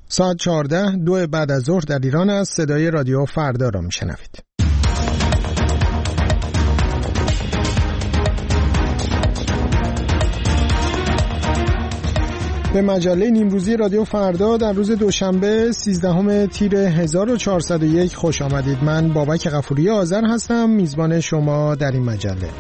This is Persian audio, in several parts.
ساعت 14:02 بعد از ظهر در ایران است. صدای رادیو فردا را میشنوید. به مجله نیمروزی رادیو فردا در روز دوشنبه 13 تیر 1401 خوش آمدید. من بابک غفوری آذر هستم، میزبان شما در این مجله.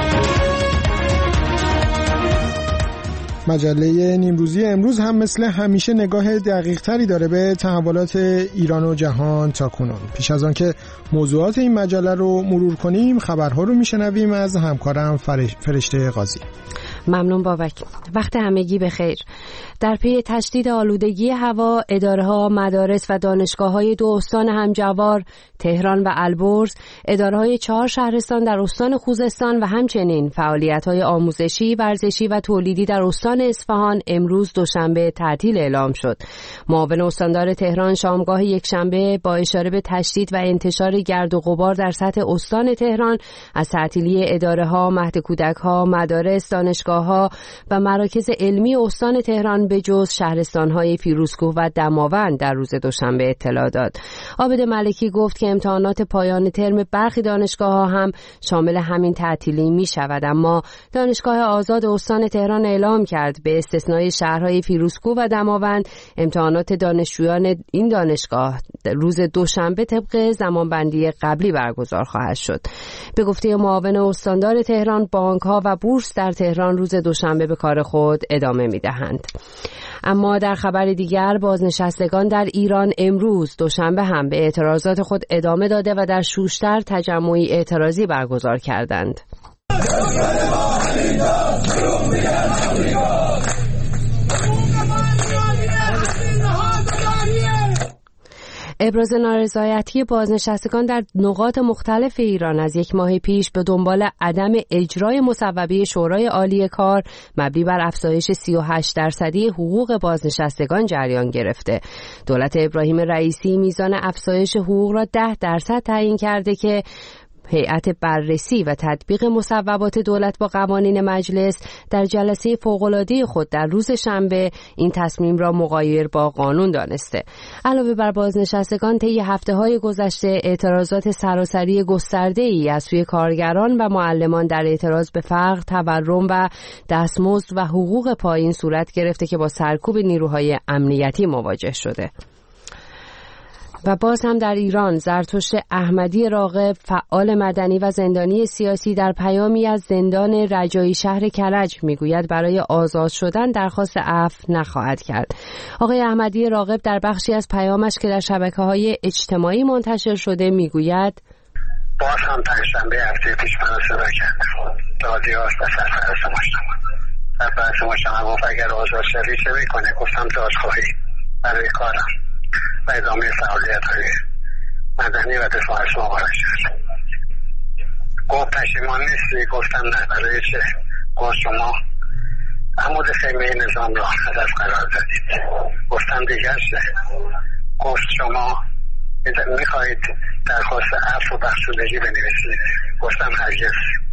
مجله نیمروزی امروز هم مثل همیشه نگاه دقیق تری داره به تحولات ایران و جهان تاکنون. پیش از آن که موضوعات این مجله رو مرور کنیم، خبرها رو میشنویم از همکارم فرشته قاضی. ممنون بابک. وقت همگی بخیر. در پی تشدید آلودگی هوا، اداره‌ها، مدارس و دانشگاه‌های 2 استان همجوار، تهران و البرز، اداره‌های 4 شهرستان در استان خوزستان و همچنین فعالیت‌های آموزشی، ورزشی و تولیدی در استان اصفهان امروز دوشنبه تعطیل اعلام شد. معاون استاندار تهران شامگاه یکشنبه با اشاره به تشدید و انتشار گرد و غبار در سطح استان تهران از تعطیلی اداره‌ها، مهد کودک‌ها، مدارس، دانشگاه‌ها و مراکز علمی استان تهران به جز شهرستان‌های فیروزکوه و دماوند در روز دوشنبه اطلاع داد. عابد ملکی گفت که امتحانات پایان ترم برخی دانشگاه‌ها هم شامل همین تعطیلی می‌شود، اما دانشگاه آزاد استان تهران اعلام کرد به استثنای شهرهای فیروزکوه و دماوند امتحانات دانشجویان این دانشگاه روز دوشنبه طبق زمانبندی قبلی برگزار خواهد شد. به گفته معاون استاندار تهران، بانک‌ها و بورس در تهران روز دوشنبه به کار خود ادامه می‌دهند. اما در خبر دیگر، بازنشستگان در ایران امروز دوشنبه هم به اعتراضات خود ادامه داده و در شوشتر تجمعی اعتراضی برگزار کردند. ابراز نارضایتی بازنشستگان در نقاط مختلف ایران از 1 ماه پیش به دنبال عدم اجرای مصوبه شورای عالی کار مبنی بر افزایش 38% حقوق بازنشستگان جریان گرفته. دولت ابراهیم رئیسی میزان افزایش حقوق را 10% تعیین کرده که هیئت بررسی و تطبیق مصوبات دولت با قوانین مجلس در جلسه فوق‌العاده خود در روز شنبه این تصمیم را مغایر با قانون دانسته. علاوه بر بازنشستگان، طی هفته‌های گذشته اعتراضات سراسری گسترده‌ای از سوی کارگران و معلمان در اعتراض به فقر، تورم و دستمزد و حقوق پایین صورت گرفته که با سرکوب نیروهای امنیتی مواجه شده. و باز هم در ایران، زرتشت احمدی راغب، فعال مدنی و زندانی سیاسی، در پیامی از زندان رجایی شهر کرج میگوید برای آزاد شدن درخواست عفو نخواهد کرد. آقای احمدی راغب در بخشی از پیامش که در شبکه‌های اجتماعی منتشر شده میگوید: باز هم پنجشنبه هفته پیش من صدا کردم. دادیاز به سرپرست مجتمع گفت اگر آزاد شوی چه میکنه؟ گفتم دادخواهی برای کارم و ادامه فعالیت‌های مدنی و دفاع از مبارک شد. گفت پشیمان نیستی؟ گفتم نه. برای چه؟ گفت شما عمود خیمه نظام را هدف قرار دادید. گفتم دیگر چه؟ گفت شما میخواهید درخواست عفو و بخشودگی بنویسید. گفتم هرگز.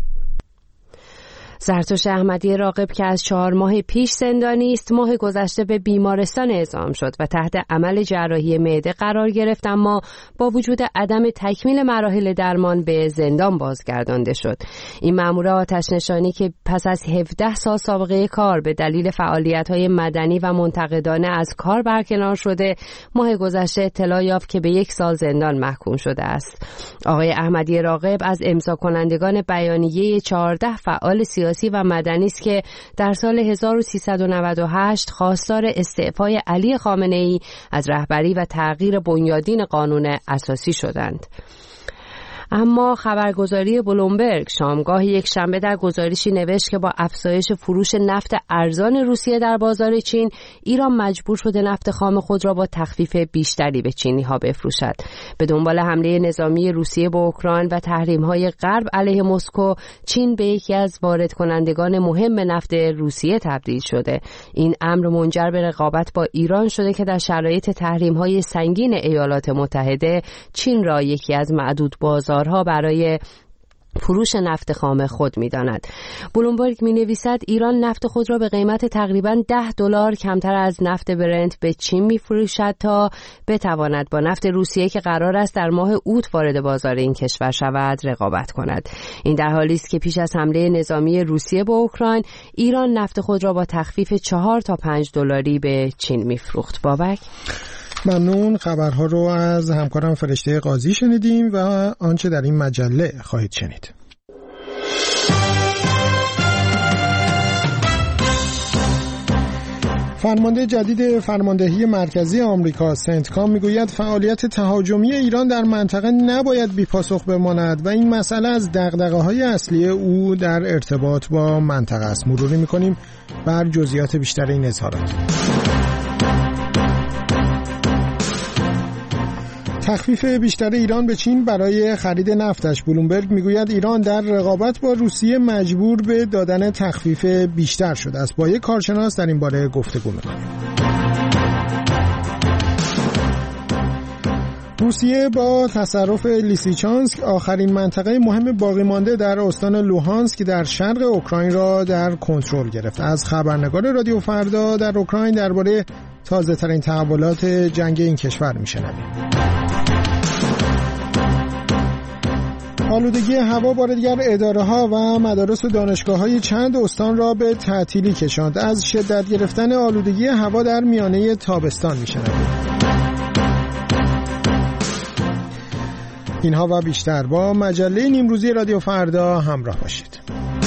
زرتشت احمدی راغب که از 4 ماه پیش زندانی است، ماه گذشته به بیمارستان اعزام شد و تحت عمل جراحی معده قرار گرفت، اما با وجود عدم تکمیل مراحل درمان به زندان بازگردانده شد. این مأمور آتش نشانی که پس از 17 سال سابقه کار به دلیل فعالیت‌های مدنی و منتقدانه از کار برکنار شده، ماه گذشته اطلاع یافت که به 1 سال زندان محکوم شده است. آقای احمدی راغب از امضا کنندگان بیانیه 14 فعال سیاسی و مدنی است که در سال 1398 خواستار استعفای علی خامنه‌ای از رهبری و تغییر بنیادین قانون اساسی شدند. اما خبرگزاری بلومبرگ شامگاه یکشنبه در گزارشی نوشت که با افزایش فروش نفت ارزان روسیه در بازار چین، ایران مجبور شده نفت خام خود را با تخفیف بیشتری به چینی‌ها بفروشد. به دنبال حمله نظامی روسیه به اوکراین و تحریم‌های غرب علیه مسکو، چین به یکی از وارد کنندگان مهم نفت روسیه تبدیل شده. این امر منجر به رقابت با ایران شده که در شرایط تحریم‌های سنگین ایالات متحده، چین را یکی از معدود بازارها برای فروش نفت خام خود می‌داند. بلومبرگ می‌نویسد ایران نفت خود را به قیمت تقریباً $10 کمتر از نفت برنت به چین می‌فروشد تا بتواند با نفت روسیه که قرار است در ماه اوت وارد بازار این کشور شود رقابت کند. این در حالی است که پیش از حمله نظامی روسیه به اوکراین ایران نفت خود را با تخفیف $4 تا $5 به چین می‌فروخت. بابک، ممنون. خبرها رو از همکارم فرشته قاضی شنیدیم و آنچه در این مجله خواهید شنید. فرمانده جدید فرماندهی مرکزی آمریکا سنتکام میگوید فعالیت تهاجمی ایران در منطقه نباید بی‌پاسخ بماند و این مسئله از دغدغه‌های اصلی او در ارتباط با منطقه است. مروری می‌کنیم بر جزئیات بیشتر این اظهارات. تخفیف بیشتر ایران به چین برای خرید نفتش. بلومبرگ میگوید ایران در رقابت با روسیه مجبور به دادن تخفیف بیشتر شده است. با یک کارشناس در این باره گفتگو می‌کنیم. روسیه با تصرف لیسیچانسک آخرین منطقه مهم باقی مانده در استان لوهانسک در شرق اوکراین را در کنترل گرفت. از خبرنگار رادیو فردا در اوکراین درباره تازه‌ترین تحولات جنگ این کشور می‌شنویم. آلودگی هوا بار دیگر اداره‌ها و مدارس و دانشگاه‌های چند استان را به تعطیلی کشاند. از شدت گرفتن آلودگی هوا در میانه تابستان می‌شنویم. اینها و بیشتر با مجله نیمروزی رادیو فردا همراه باشید.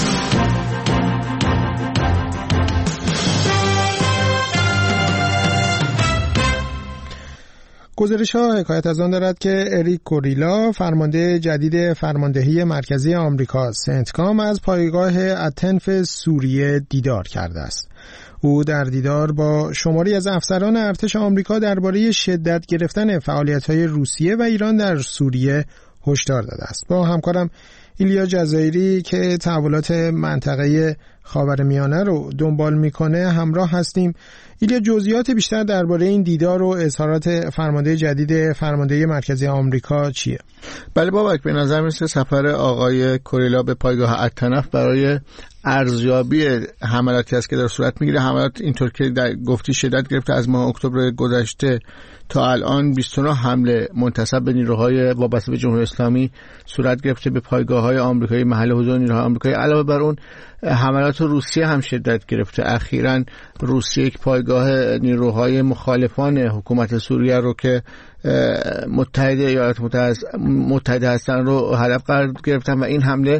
گزارش‌ها حکایت از آن دارد که اریک کوریلا فرمانده جدید فرماندهی مرکزی آمریکا سنتکام از پایگاه اتنف سوریه دیدار کرده است. او در دیدار با شماری از افسران ارتش آمریکا درباره شدت گرفتن فعالیت‌های روسیه و ایران در سوریه هشدار داده است. با همکارم ایلیا جزایری که تحولات منطقه خاورمیانه رو دنبال میکنه همراه هستیم. ایلیا، جزئیات بیشتر درباره این دیدار و اظهارات فرمانده جدید فرماندهی مرکزی آمریکا چیه؟ بله بابک، به نظر میرسه سفر آقای کوریلا به پایگاه اتنف برای ارزیابی حملاتی است که در صورت میگیره. حملات اینطور که در گفتی شدت گرفته. از ماه اکتبر گذشته تا الان 29 حمله منتسب به نیروهای وابسته به جمهوری اسلامی صورت گرفته به پایگاه‌های آمریکایی محل حضور نیروهای آمریکایی. علاوه بر اون حملات روسیه هم شدت گرفته. اخیراً روسیه یک پایگاه نیروهای مخالفان حکومت سوریه رو که متحد ایالات متحده هستن رو هدف قرار گرفتن و این حمله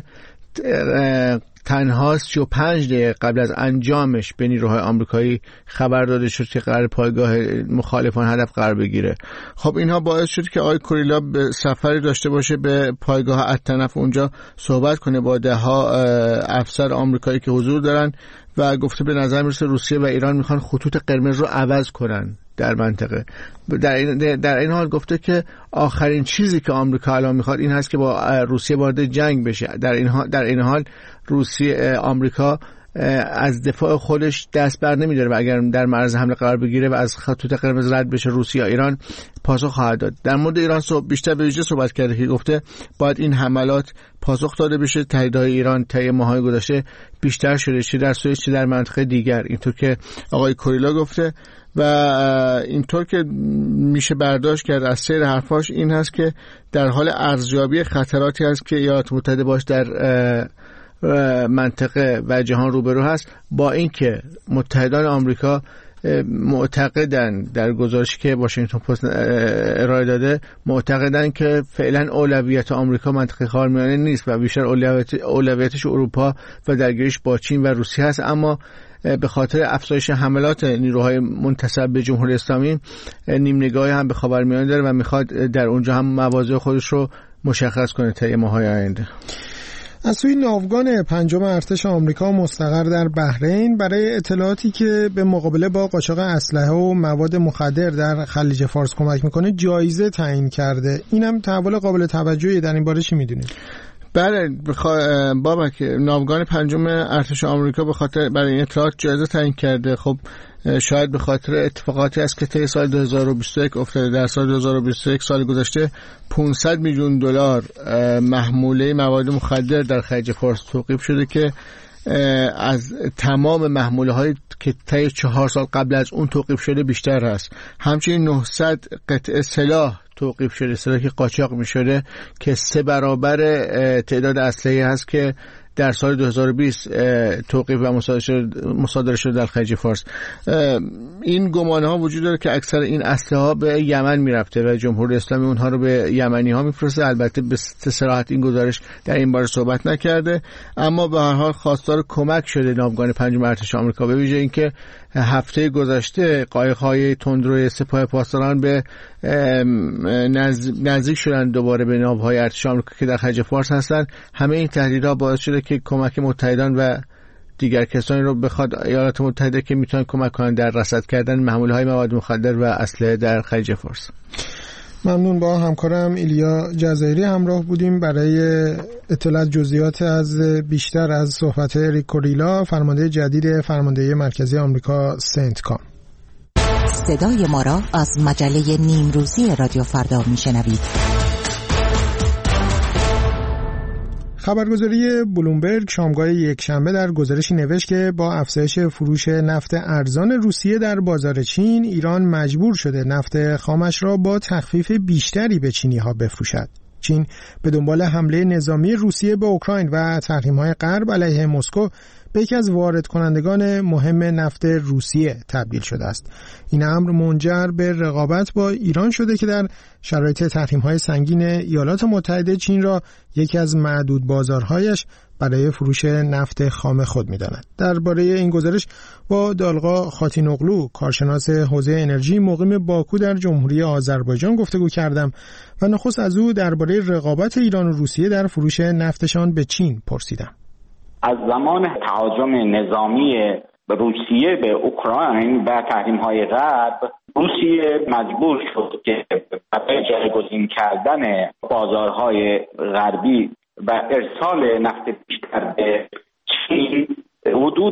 تنها 35 دقیقه قبل از انجامش به نیروهای آمریکایی خبر داده شد که قرار پایگاه مخالفان هدف قرار بگیره. خب اینها باعث شد که آقای کوریلا به سفری داشته باشه به پایگاه اتنف، اونجا صحبت کنه با ده‌ها افسر آمریکایی که حضور دارن و گفته به نظر میرسه روسیه و ایران میخوان خطوط قرمز رو عوض کنن در منطقه. در این حال گفته که آخرین چیزی که آمریکا الان میخواد این هست که با روسیه وارد جنگ بشه. در این حال روسیه آمریکا از دفاع خودش دست بر نمیداره و اگر در معرض حمله قرار بگیره و از خطوط قرمز رد بشه روسیه یا ایران پاسخ خواهد داد. در مورد ایران بیشتر به ویژه صحبت کرده که گفته باید این حملات پاسخ داده بشه. تهدیدهای ایران طی ماه‌های گذشته بیشتر شده، چه در سوئیس چه در منطقه دیگر، اینطور که آقای کوریلا گفته. و اینطور که میشه برداشت کرد از سیر حرفاش این هست که در حال ارزیابی خطراتی هست که ایالات متحده باش در منطقه و جهان روبرو هست، با اینکه متحدان آمریکا معتقدن در گزارشی که واشنگتن پست ارائه داده معتقدن که فعلا اولویت آمریکا منطقه خاورمیانه نیست و بیشتر اولویتش اروپا و درگیریش با چین و روسیه هست. اما به خاطر افزایش حملات نیروهای منتسب به جمهوری اسلامی نیم نگاهی هم به خاورمیانه داره و میخواد در اونجا هم مواضع خودش رو مشخص کنه طی ماه‌های آینده. از سوی ناوگان پنجم ارتش آمریکا مستقر در بحرین برای اطلاعاتی که به مقابله با قاچاق اسلحه و مواد مخدر در خلیج فارس کمک میکنه جایزه تعیین کرده. اینم تحول قابل توجهی. در این باره چی میدونید؟ بله بابک، ناوگان پنجم ارتش آمریکا به خاطر برای این اطلاعات جایزه تعیین کرده. خب شاید به خاطر اتفاقاتی است که طی سال 2021 افتاده. در سال 2021 سال گذشته 500 میلیون دلار محموله مواد مخدر در خلیج فارس توقیف شده که از تمام محموله هایی که طی 4 سال قبل از اون توقیف شده بیشتر هست. همچنین 900 قطعه سلاح توقیف شده، سلاحی که قاچاق می شده که 3 برابر تعداد اسلحه‌ای هست که در سال 2020 توقیف و مصادره شده در خلیج فارس. این گمانه‌ها وجود داره که اکثر این اسلحه‌ها به یمن میرفته و جمهوری اسلامی اونها رو به یمنی‌ها میفرسته. البته به صراحت این گزارش در این باره صحبت نکرده، اما به هر حال خواستار کمک شده ناوگان پنجم ارتش آمریکا، به ویژه اینکه هفته گذشته قایق‌های تندروی سپاه پاسداران به نزدیک شدن دوباره به ناوهای ارتش آمریکا که در خلیج فارس هستن. همه این تهدیدها باعث شده که کمک متحدان و دیگر کسانی رو بخواد ایالات متحده که میتونن کمک کنن در رصد کردن محموله‌های مواد مخدر و اسلحه در خلیج فارس. ممنون. با همکارم ایلیا جزایری همراه بودیم برای اطلاع جزئیات از بیشتر از صحبت ریک کوریلا، فرمانده جدید فرماندهی مرکزی آمریکا سنتکام. صدای ما را از مجله نیمروزی رادیو فردا میشنوید. خبرگزاری بلومبرگ شامگاه یکشنبه در گزارشی نوشت که با افزایش فروش نفت ارزان روسیه در بازار چین، ایران مجبور شده نفت خامش را با تخفیف بیشتری به چینی‌ها بفروشد. چین به دنبال حمله نظامی روسیه به اوکراین و تحریم‌های غرب علیه مسکو به یکی از وارد کنندگان مهم نفت روسیه تبدیل شده است. این امر منجر به رقابت با ایران شده که در شرایط تحریم‌های سنگین ایالات متحده چین را یکی از معدود بازارهایش برای فروش نفت خام خود می‌داند. درباره این گزارش با دالغا خاتینوغلو، کارشناس حوزه انرژی مقیم باکو در جمهوری آذربایجان گفتگو کردم و نخست از او درباره رقابت ایران و روسیه در فروش نفتشان به چین پرسیدم. از زمان تهاجم نظامی روسیه به اوکراین و تحریم‌های غرب، روسیه مجبور شد که برای جایگزین کردن بازارهای غربی و ارسال نفت بیشتر به چین حدود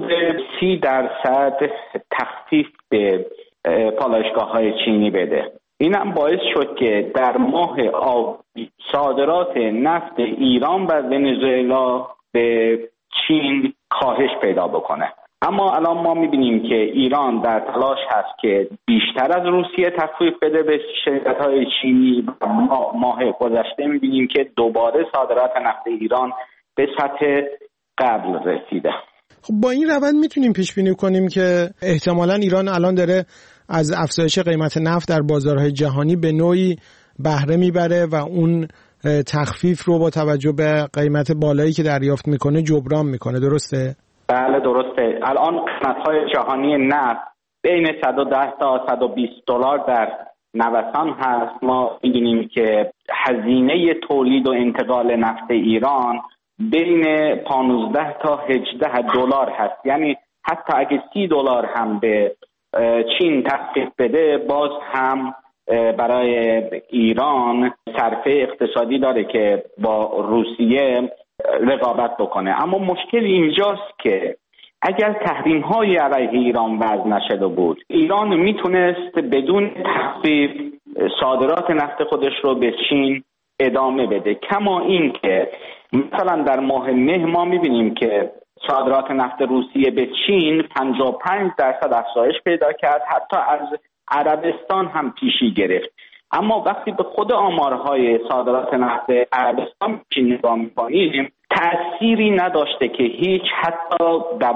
30% تخفیف به پالایشگاه‌های چینی بده. این هم باعث شد که در ماه آبان صادرات نفت ایران و ونزوئلا به چین کاهش پیدا بکنه. اما الان ما میبینیم که ایران در تلاش هست که بیشتر از روسیه تخفیف بده به شرکت‌های چینی. ماه گذشته میبینیم که دوباره صادرات نفت ایران به سطح قبل رسیده. خب با این روند میتونیم پیش بینی کنیم که احتمالاً ایران الان داره از افزایش قیمت نفت در بازارهای جهانی به نوعی بهره میبره و اون تخفیف رو با توجه به قیمت بالایی که دریافت میکنه جبران میکنه، درسته؟ بله درسته. الان قیمت‌های جهانی نفت بین 110 تا 120 دلار در نوسان هست. ما می‌بینیم که هزینه تولید و انتقال نفت ایران بین 15 تا 18 دلار هست. یعنی حتی اگه 30 دلار هم به چین تخفیف بده، باز هم برای ایران صرفه اقتصادی داره که با روسیه رقابت بکنه. اما مشکل اینجاست که اگر تحریم‌های علیه ایران وضع نشده بود، ایران میتونست بدون تخفیف صادرات نفت خودش رو به چین ادامه بده. کما این که مثلا در ماه مه ما میبینیم که صادرات نفت روسیه به چین 55% افزایش پیدا کرد، حتی از عربستان هم پیشی گرفت. اما وقتی به خود آمارهای صادرات نفت عربستان چین نگاه می‌کنیم، تأثیری نداشته که هیچ، حتی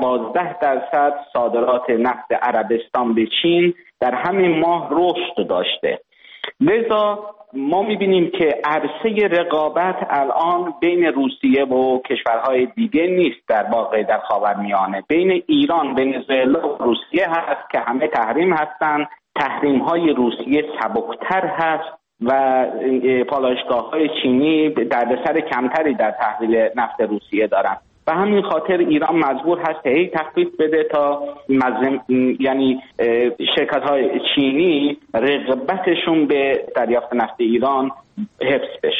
12% صادرات نفت عربستان به چین در همین ماه رشد داشته. لذا ما می‌بینیم که عرصه رقابت الان بین روسیه و کشورهای دیگه نیست، در واقع در خاورمیانه بین ایران، ونزوئلا و روسیه هست که همه تحریم هستند. تحریم‌های روسیه سبکتر هست و پالایشگاه‌های چینی دردسر کمتری در تحویل نفت روسیه دارن. و همین خاطر ایران مجبور هست که هی تخفیف بده تا یعنی شرکت‌های چینی رغبتشون به دریافت نفت ایران حفظ بشه.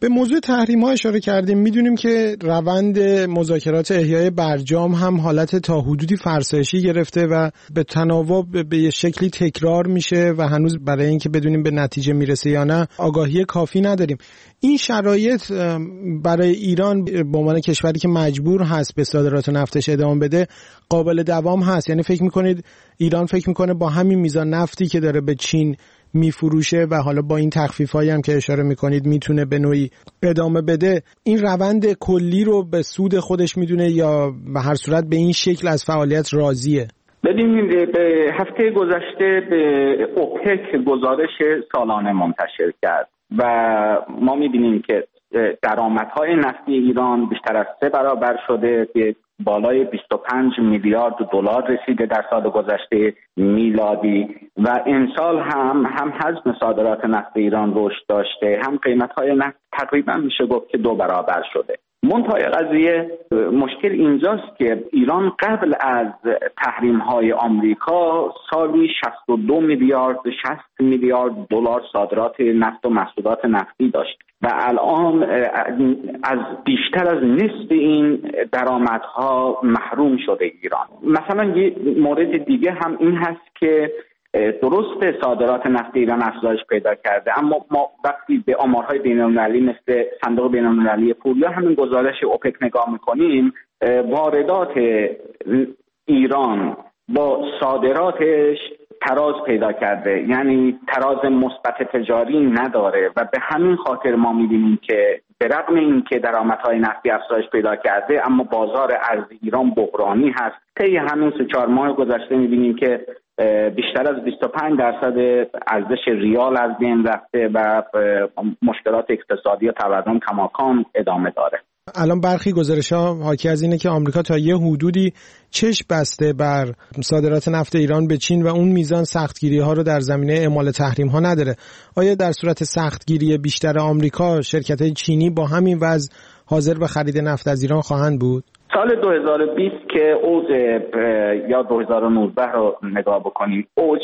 به موضوع تحریم ها اشاره کردیم. میدونیم که روند مذاکرات احیای برجام هم حالت تا حدودی فرسایشی گرفته و به تناوب به شکلی تکرار میشه و هنوز برای اینکه بدونیم به نتیجه میرسه یا نه آگاهی کافی نداریم. این شرایط برای ایران به عنوان کشوری که مجبور هست به صادرات نفتش ادامه بده قابل دوام هست؟ یعنی فکر میکنید ایران فکر میکنه با همین میزان نفتی که داره به چین میفروشه و حالا با این تخفیفایی هم که اشاره میکنید میتونه به نوعی ادامه بده، این روند کلی رو به سود خودش میدونه یا به هر صورت به این شکل از فعالیت راضیه؟ ببینید، به هفته گذشته به اوپک گزارش سالانه منتشر کرد و ما میبینیم که درآمدهای نفتی ایران بیشتر از 3 برابر شده، به بالای 25 میلیارد دلار رسیده در سال گذشته میلادی و امسال هم حجم صادرات نفت ایران رشد داشته، هم قیمت‌های نفت تقریبا میشه گفت که 2 برابر شده. منتهای قضیه مشکل اینجاست که ایران قبل از تحریم‌های آمریکا سالی 62 میلیارد 60 میلیارد دلار صادرات نفت و محصولات نفتی داشت و الان از بیشتر از نصف این درآمدها محروم شده ایران. مثلا یه مورد دیگه هم این هست که درست صادرات نفت ایران افزایش پیدا کرده، اما ما وقتی به آمارهای بین‌المللی مثل صندوق بین‌المللی پول یا همین گزارش اوپک نگاه میکنیم، واردات ایران با صادراتش تراز پیدا کرده، یعنی تراز مثبت تجاری نداره و به همین خاطر ما می‌بینیم که به رغم اینکه درآمدهای نفتی افزایش پیدا کرده اما بازار ارز ایران بحرانی هست. طی همین 3-4 ماه گذشته می‌بینیم که بیشتر از 25% ارزش ریال از بین رفته و مشکلات اقتصادی و تورم کماکان ادامه داره. الان برخی گزارش‌ها حاکی از اینه که آمریکا تا یه حدودی چشم بسته بر صادرات نفت ایران به چین و اون میزان سختگیری‌ها رو در زمینه اعمال تحریم‌ها نداره. آیا در صورت سختگیری بیشتر آمریکا شرکت‌های چینی با همین وضع حاضر به خرید نفت از ایران خواهند بود؟ سال 2020 که اوج یا 2019 رو نگاه بکنیم، اوج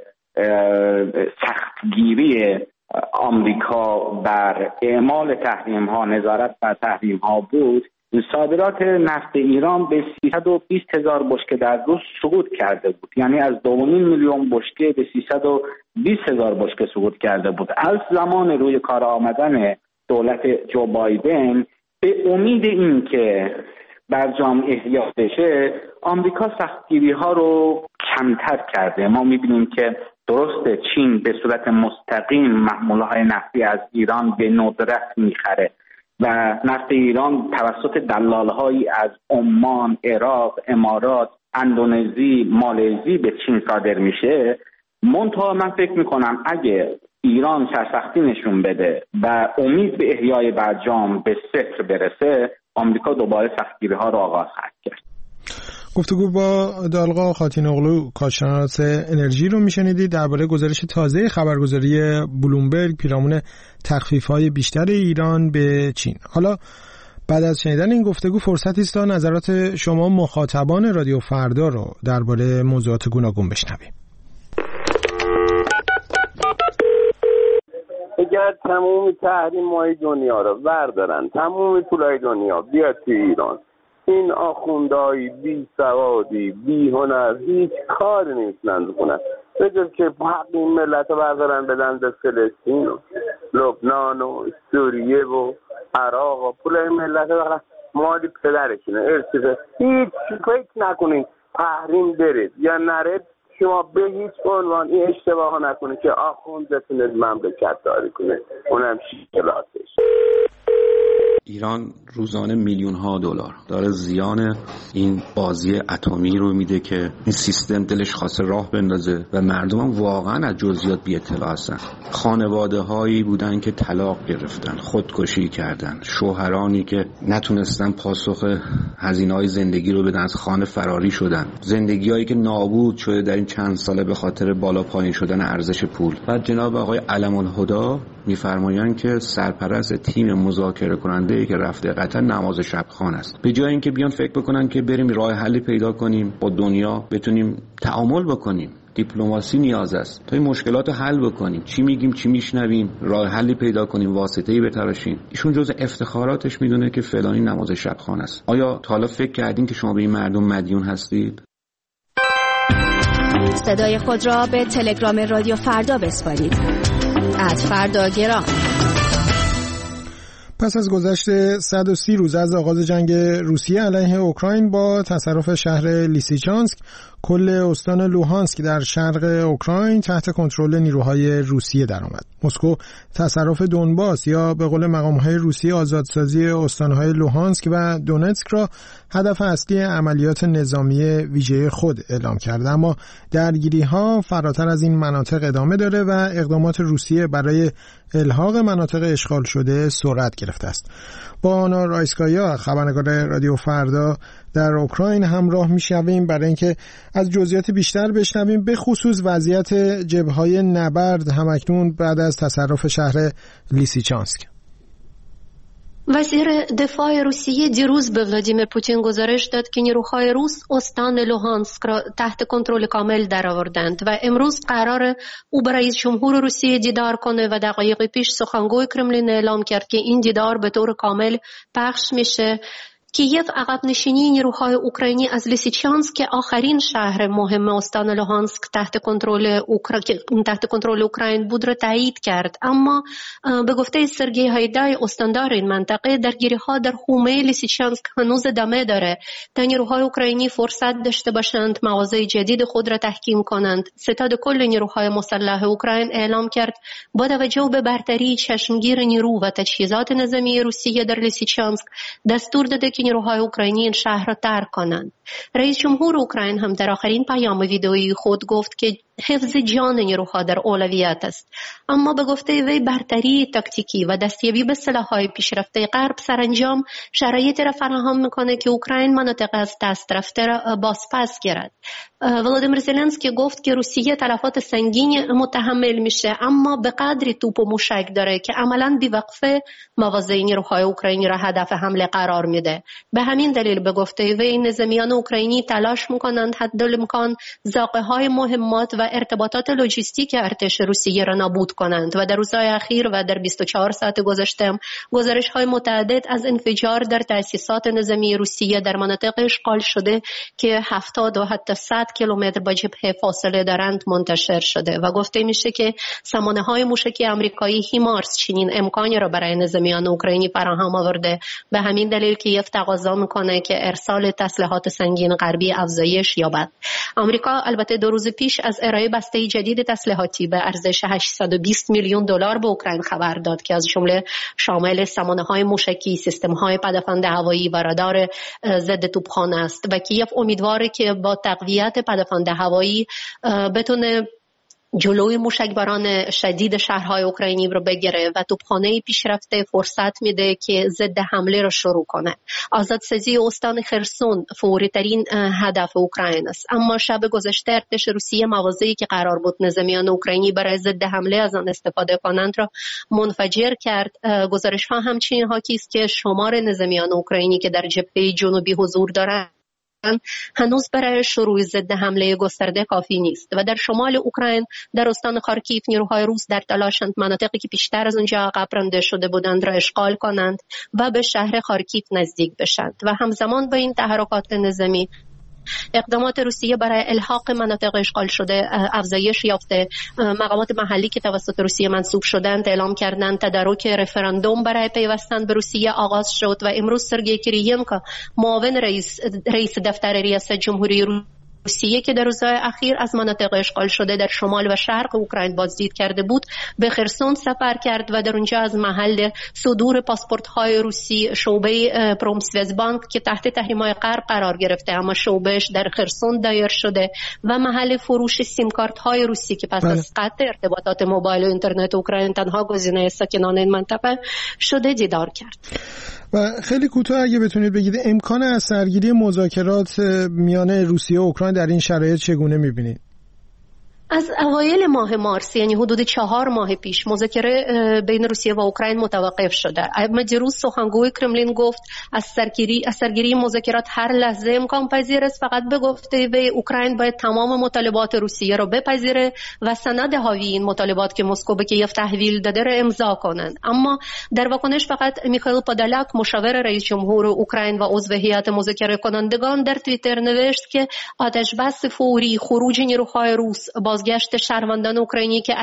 سختگیری آمریکا بر اعمال تحریم ها، نظارت بر تحریم ها بود، صادرات نفت ایران به 320,000 بشکه در روز سقوط کرده بود، یعنی از 2.5 میلیون بشکه به 320,000 بشکه سقوط کرده بود. از زمان روی کار آمدن دولت جو بایدن به امید این که برجام احیا بشه، آمریکا سختگیری ها رو کمتر کرده. ما میبینیم که درسته چین به صورت مستقیم محمولهای نفتی از ایران به ندرت میخره و نفت ایران توسط دلالهایی از عمان، عراق، امارات، اندونزی، مالزی به چین صادر میشه. منتها من فکر میکنم اگه ایران سرسختی نشون بده و امید به احیای برجام به صفر برسه، آمریکا دوباره سختگیری ها را آغاز خواهد کرد. گفتگو با دالقا خاتین‌اغلو کارشناس انرژی رو میشنیدید درباره گزارش تازه خبرگزاری بلومبرگ پیرامون تخفیف‌های بیشتر ایران به چین. حالا بعد از شنیدن این گفتگو فرصتی است تا نظرات شما مخاطبان رادیو فردا رو درباره موضوعات گوناگون بشنویم. اگر تمام تحریم‌های دنیا رو بردارن، تمام پولای دنیا بیاد تو ایران، این آخوندهای بی سوادی بی هنر هیچ کاری نمیتونن بکنن به جز که حق این ملت رو بردارن بدن به فلسطین و لبنان و سوریه و عراق و پولای ملت رو مالی پدرشونه ارسیده. هیچ فکر نکنین تحریم برید یا نرید، شما به هیچ عنوان این اشتباه ها نکنید که آخوند بتونه مملکت داری کنه، اونم شکلاتش. ایران روزانه میلیون ها دلار داره زیان این بازی اتمی رو میده که این سیستم دلش خواسته راه بندازه و مردم هم واقعا از جزئیات بی اطلاع هستن. خانواده هایی بودن که طلاق گرفتن، خودکشی کردن، شوهرانی که نتونستن پاسخ هزینه‌های زندگی رو بدن، از خانه فراری شدن، زندگی‌هایی که نابود شده در این چند ساله به خاطر بالا پایین شدن ارزش پول. بعد جناب آقای علم الهدی میفرمایند که سرپرست تیم مذاکره کننده که رفته قطر نماز شب خوان است. به جای اینکه بیان فکر بکنن که بریم راه حلی پیدا کنیم با دنیا بتونیم تعامل بکنیم، دیپلماسی نیاز است تا این مشکلات رو حل بکنیم. چی میگیم، چی میشنویم، راه حلی پیدا کنیم، واسطه‌ای بتراشیم. ایشون جز افتخاراتش میدونه که فلانی نماز شبخوان است. آیا تا حالا فکر کردین که شما به این مردم مدیون هستید؟ صدای خود را به تلگرام رادیو فردا بسپارید. @فرداگرام. پس از گذشت 130 روز از آغاز جنگ روسیه علیه اوکراین با تصرف شهر لیسیچانسک، کل استان لوهانسک در شرق اوکراین تحت کنترل نیروهای روسیه درآمد. مسکو تصرف دونباس یا به قول مقام‌های روسی آزادسازی استان‌های لوهانسک و دونتسک را هدف اصلی عملیات نظامی ویژه خود اعلام کرد، اما درگیری‌ها فراتر از این مناطق ادامه داره و اقدامات روسیه برای الحاق مناطق اشغال شده سرعت گرفته است. با آنا رایسکایا، خبرنگار رادیو فردا در اوکراین همراه می‌شویم برای اینکه از جزئیات بیشتر بشنویم، به خصوص وضعیت جبهه‌های نبرد همکنون بعد از تصرف شهر لیسیچانسک. وزیر دفاع روسیه دیروز به ولادیمیر پوتین گزارش داد که نیروهای روس استان لوهانسک را تحت کنترل کامل درآوردند و امروز قرار او با رئیس جمهور روسیه دیدار کنه و دقایق پیش سخنگوی کرملین اعلام کرد که این دیدار به طور کامل پخش میشه. کیف عقب نشینی نیروهای اوکراینی از لیسیچانسک که آخرین شهر مهم استان لوهانسک تحت کنترل اوکراین بود را تایید کرد، اما به گفته سرگئی هایدای استاندار این منطقه درگیری‌ها در حومه لیسیچانسک هنوز ادامه داره تا نیروهای اوکراینی فرصت داشته باشند مواضع جدید خود را تحکیم کنند. ستاد کل نیروهای مسلح اوکراین اعلام کرد با توجه به برتری چشمگیر نیرو و تجهیزات نظامی روسیه در لیسیچانسک دستور داده که نیروهای اوکراینی این شهر را ترک کنند. رئیس جمهور اوکراین هم در آخرین پیام ویدئویی خود گفت که حفظ جان نیروها در اولویت است، اما به گفته وی برتری تاکتیکی و دستیابی به سلاح‌های پیشرفته غرب سرانجام شرایطی را فراهم می‌کنه که اوکراین مناطق از دست رفته را بازپس گیرد. ولادیمیر زلنسکی گفت که روسیه تلفات سنگین متحمل میشه، اما به قدری توپ و موشک داره که عملاً بی‌وقفه مواضع نیروهای اوکراینی را هدف حمله قرار میده. به همین دلیل به گفته وی نظامیان اوکراینی تلاش میکنند حدالامکان زاغه‌های مهمات و ارتباطات لوجستیک ارتش روسیه را نابود کنند و در روزهای اخیر و در 24 ساعت گذشته گزارش‌های متعدد از انفجار در تأسیسات نظامی روسیه در مناطق اشغال شده که 70 و حتی 100 کیلومتر با جبهه فاصله دارند منتشر شده و گفته میشه که سامانه‌های موشکی آمریکایی هیمارس چنین امکانی را برای نظامیان اوکراینی فراهم آورده. به همین دلیل کیف تقاضا میکنه که ارسال تسلیحات سنگین غربی افزایش یابد. آمریکا البته 2 روز پیش از ارائه بسته جدید تسلیحاتی به ارزش 820 میلیون دلار به اوکراین خبر داد که از جمله شامل سامانه‌های موشکی، سیستم‌های پدافند هوایی و رادار ضد توپخانه است و کیف امیدواره که با تقویت پدافند هوایی بتونه جلوی موشکباران شدید شهرهای اوکراینی رو بگیره و توپخانه پیشرفته فرصت میده که ضد حمله رو شروع کنه. آزادسازی استان خرسون فوری ترین هدف اوکراین است، اما شب گذشته ارتش روسیه مواضعی که قرار بود نظامیان اوکراینی برای ضد حمله از آن استفاده کنند را منفجر کرد. گزارش ها همچنین حاکی است که شمار نظامیان اوکراینی که در جبهه جنوبی حضور دارند هنوز برای شروع ضد حمله گسترده کافی نیست و در شمال اوکراین در استان خارکیف نیروهای روس در تلاشند مناطقی که پیشتر از اونجا عقب رانده شده بودند را اشغال کنند و به شهر خارکیف نزدیک بشند و همزمان با این تحرکات نظامی اقدامات روسیه برای الحاق مناطق اشغال شده افزایش یافته. مقامات محلی که توسط روسیه منصوب شدند اعلام کردند تدارک رفراندوم برای پیوستن به روسیه آغاز شد و امروز سرگئی کیریینکو معاون رئیس دفتر ریاست جمهوری روسیه که در روزهای اخیر از مناطق اشغال شده در شمال و شرق اوکراین بازدید کرده بود به خرسون سفر کرد و در اونجا از محل صدور پاسپورت‌های روسی شعبه پرومسوزبانک که تحت تحریم‌های غرب قرار گرفته اما شعبهش در خرسون دایر شده و محل فروش سیم کارت‌های روسی که پس از قطع ارتباطات موبایل و اینترنت اوکراین تنها گزینه ساکنان این منطقه شده دیدار کرد. و خیلی کوتاه اگه بتونید بگید امکان از سرگیری مذاکرات میان روسیه و اوکراین در این شرایط چگونه می‌بینید؟ از اوایل ماه مارس، یعنی حدود 4 ماه پیش، مذاکره بین روسیه و اوکراین متوقف شده. اما دیروز سخنگوی کرملین گفت از سرگیری مذاکرات هر لحظه امکان پذیر است. فقط به گفته وی اوکراین باید تمام مطالبات روسیه را بپذیره و سند حاوی این مطالبات که مسکو به کیف تحویل داده را امضا کنند. اما در واکنش فقط میخائیل پادالاک، مشاور رئیس جمهور اوکراین و عضو هیئت مذاکره کنندگان، در توییتر نوشت که آتشبس فوری، خروج نیروهای روس، بازگشت شهروندان اوکراینی که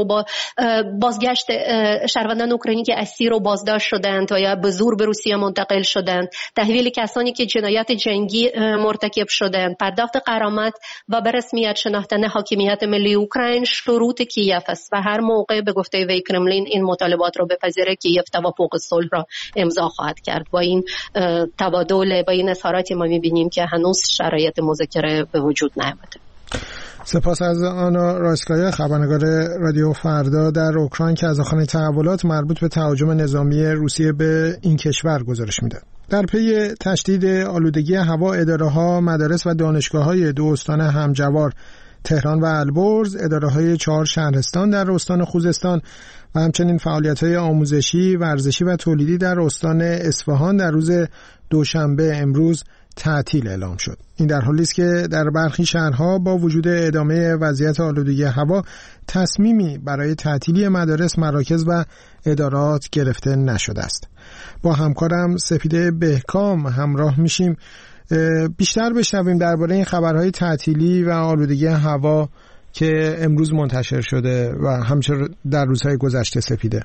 اسیر رو بازداشت شدند و یا به زور به روسیه منتقل شدند، تحویل کسانی که جنایات جنگی مرتکب شدند، پرداخت غرامت و به رسمیت شناختن حاکمیت ملی اوکراین شروط کیف است و هر موقع به گفته وی کرملین این مطالبات رو بپذیره کیف توافق صلح را امضا خواهد کرد. با این تبادل، با این اظهاراتی ما می‌بینیم که هنوز شرایط مذاکره به وجود نیامده. سپاس از آنا رایسکایا، خبرنگار رادیو فردا در اوکراین که از آخرین تحولات مربوط به تهاجم نظامی روسیه به این کشور گزارش میده. در پی تشدید آلودگی هوا، اداره‌ها، مدارس و دانشگاه‌های 2 استان همجوار تهران و البرز، اداره‌های 4 شهرستان در استان خوزستان و همچنین فعالیت‌های آموزشی، ورزشی و تولیدی در استان اصفهان در روز دوشنبه امروز تعطیل اعلام شد. این در حالی است که در برخی شهرها با وجود ادامه وضعیت آلودگی هوا تصمیمی برای تعطیلی مدارس، مراکز و ادارات گرفته نشده است. با همکارم سپیده بهکام همراه میشیم بیشتر بشنویم درباره این خبرهای تعطیلی و آلودگی هوا که امروز منتشر شده و همچنین در روزهای گذشته. سپیده،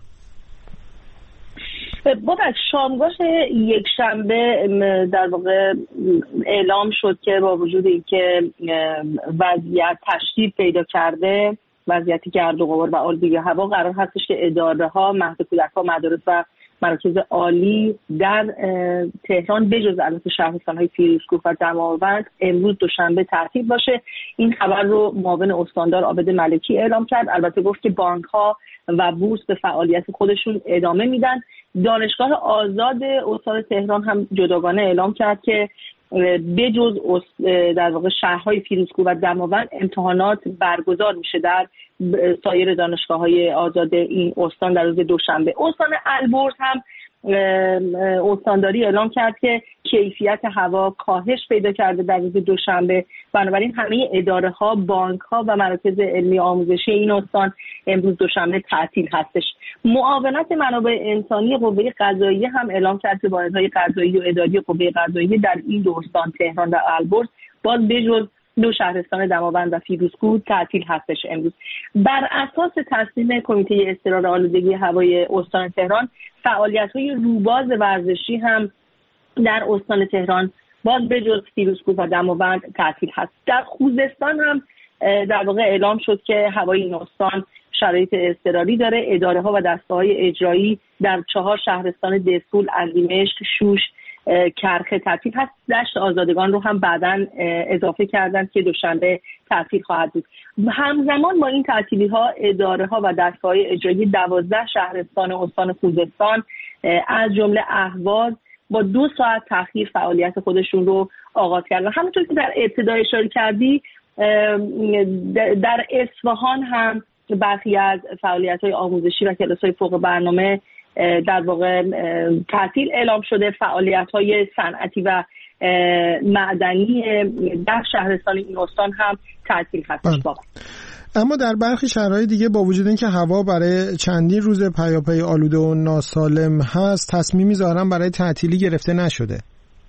بابک، شامگاه یک شنبه در واقع اعلام شد که با وجود اینکه وضعیت تشدید پیدا کرده، وضعیت گرد و غبار و آلودگی هوا، قرار هستش که اداره‌ها، مهد کودک‌ها، مدارس و مراکز عالی در تهران بجز البته شهرستان‌های فیروزکوه و دماوند امروز دوشنبه تعطیل باشه. این خبر رو معاون استاندار عابد ملکی اعلام کرد. البته گفت که بانک‌ها و بورس به فعالیت خودشون ادامه میدن. دانشگاه آزاد استان تهران هم جداگانه اعلام کرد که بجز در واقع شهرهای فیروزکوه و دماوند امتحانات برگزار میشه در سایر دانشگاه‌های آزاد این استان در روز دوشنبه. استان البرز هم استانداری اعلام کرد که کیفیت هوا کاهش پیدا کرده در روز دوشنبه، بنابراین همه اداره‌ها، بانک‌ها و مراکز علمی آموزشی این استان امروز دوشنبه تعطیل هستش. معاونت منابع انسانی قوه قضاییه هم اعلام کرد که واحدهای قضایی و اداری قوه قضاییه در این دو استان تهران و البرز باز بجز 2 شهرستان دماوند و فیروزکوه تعطیل هستش امروز. بر اساس تصمیم کمیته اضطرار آلودگی هوای استان تهران، فعالیت‌های روباز ورزشی هم در استان تهران باز بجز فیروزکوه و دماوند تعطیل هست. در خوزستان هم در واقع اعلام شد که هوای این استان شرایط اضطراری داره. اداره‌ها و دستگاه‌های اجرایی در 4 شهرستان دهسول، اردیمشک، شوش، کرخه تعطیل هست. دشت آزادگان رو هم بعداً اضافه کردن که دوشنبه تعطیل خواهد بود. همزمان با این تعطیلی‌ها، اداره‌ها و دستگاه‌های اجرایی 12 شهرستان استان خوزستان از جمله اهواز با 2 ساعت تأخیر فعالیت خودشون رو آغاز کردن. همونطور که در ابتدا اشاره کردی، در اصفهان هم برخی از فعالیت‌های آموزشی و کلاس‌های فوق برنامه در واقع تعطیل اعلام شده. فعالیت‌های صنعتی و معدنی در شهرستان این استان هم تعطیل هستش. اما در برخی شهرهای دیگه با وجود اینکه هوا برای چندین روز پیاپی آلوده و ناسالم هست، تصمیمی ظاهراً برای تعطیلی گرفته نشده.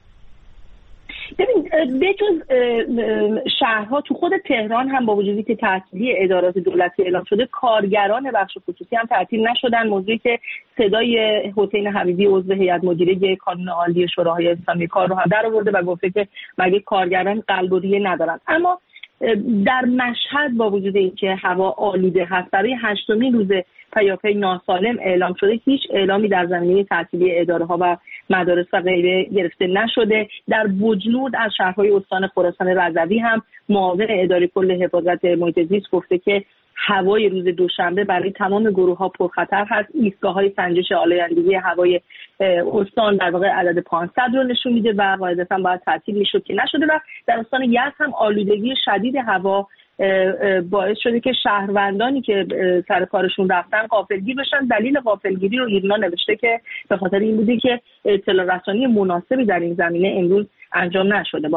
ببین، بجز شهرها، تو خود تهران هم با وجودی که تعطیلی ادارات دولتی اعلام شده، کارگران بخش خصوصی هم تعطیل نشدن. موضوعی که صدای حسین حبیبی عضو هیئت مدیره کانون عالی شوراهای اسلامی کار رو هم در آورده و گفته که مگه کارگران قلب و ریه ندارن. اما در مشهد با وجود اینکه هوا آلوده هست، برای 8مین روز پیاپی ناسالم اعلام شده، هیچ اعلامی در زمینه تعطیلی اداره‌ها و مدارس و غیره گرفته نشده. در بجنورد از شهرهای استان خراسان رضوی هم معاون اداره کل حفاظت محیط زیست گفته که هوای روز دوشنبه برای تمام گروه‌ها پرخطر هست. ایستگاه‌های سنجش آلایندگی هوای استان در واقع عدد 500 رو نشون میده و قاعدتاً باید تعطیل میشد که نشده. و در استان یزد هم آلودگی شدید هوا باعث شده که شهروندانی که سر کارشون رفتن غافلگیر بشن. دلیل غافلگیری رو ایرنا نوشته که به خاطر این بوده که اطلاع رسانی مناسبی در این زمینه امروز انجام نشده.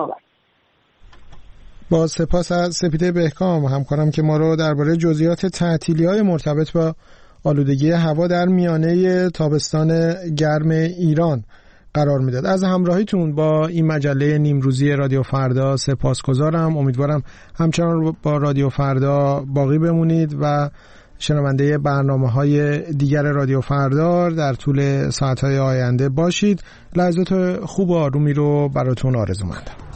با سپاس از سپیده بهکام همکارم که ما رو درباره جزئیات تعطیلی‌های مرتبط با آلودگی هوا در میانه تابستان گرم ایران قرار میداد. از همراهیتون با این مجله نیمروزی رادیو فردا سپاسگزارم. امیدوارم همچنان با رادیو فردا باقی بمونید و شنونده برنامه‌های دیگر رادیو فردا در طول ساعت‌های آینده باشید. لحظات خوب و آرومی رو براتون آرزو مندم.